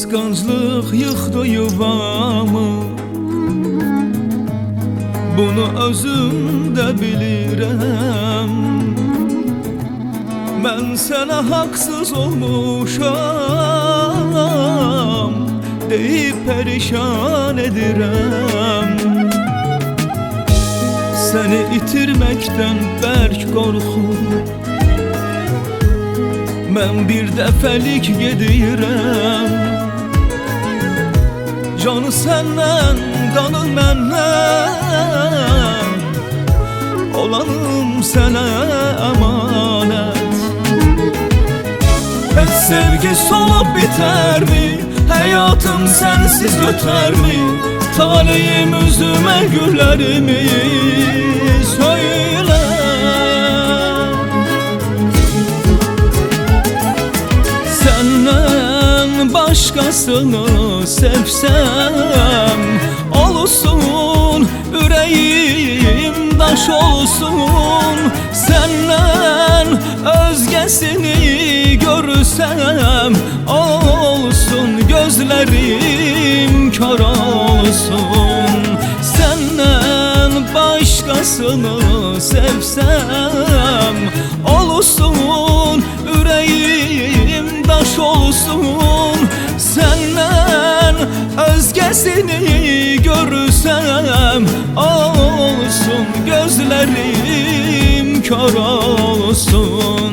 Kıskançlık yıxdı yuvamı, bunu özüm de bilirəm. Mən sənə haqsız olmuşam deyib perişan edirəm. Səni itirməkdən bərk qorxub mən bir dəfəlik gedirəm. Canı səndən, qanı məndən, olanım sənə əmanət. Heç sevgi solub bitərmi? Həyatım sənsiz ötərmi? Taleyim üzümə güllərimi söylə. Səndən başqasını sevsəm, olsun ürəyim daş olsun. Səndən özgəsini görürsəm, olsun gözlərim kör olsun. Səndən başqasını sevsəm, olsun ürəyim daş olsun. Səndən özgəsini görürsəm, olsun gözlərim kör olsun.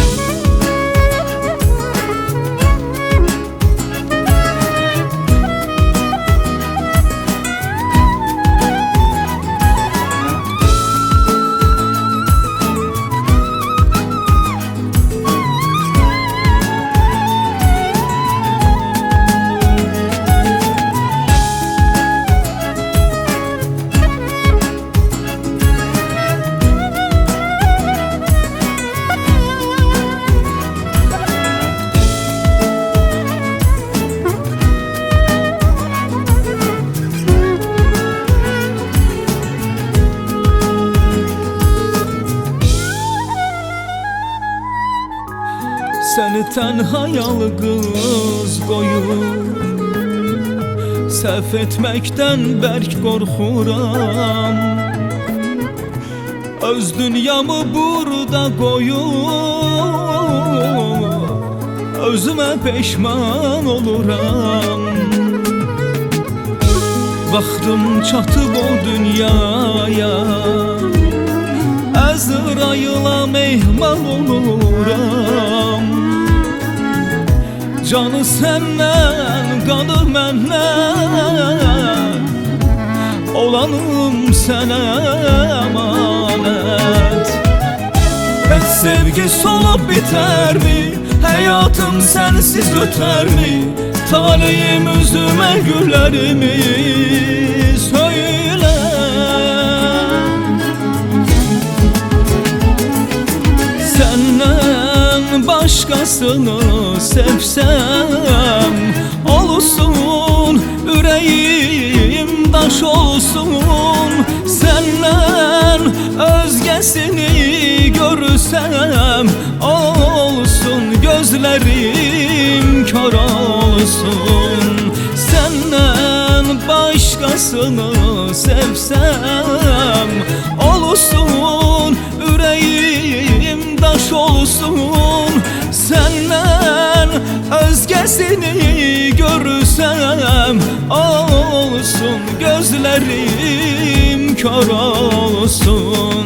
Səni tənha yalqız qoyub səhv etməkdən bərk qorxuram. Öz dünyamı burada qoyub özümə peşman oluram. Vaxtım çatıb o dünyaya, Əzrayıla mehman oluram. Canı səndən, qanı məndən, olanım sənə əmanət. Heç sevgi solub bitərmi? Həyatım sənsiz ötərmi? Taleyim üzümə güllərimi söylə. Səndən başqasını sevsəm, olsun ürəyim daş olsun. Səndən özgəsini görürsəm, olsun gözlərim kör olsun. Səndən başqasını sevsəm, olsun ürəyim daş olsun. Səndən özgəsini görürsəm, olsun gözlərim kör olsun.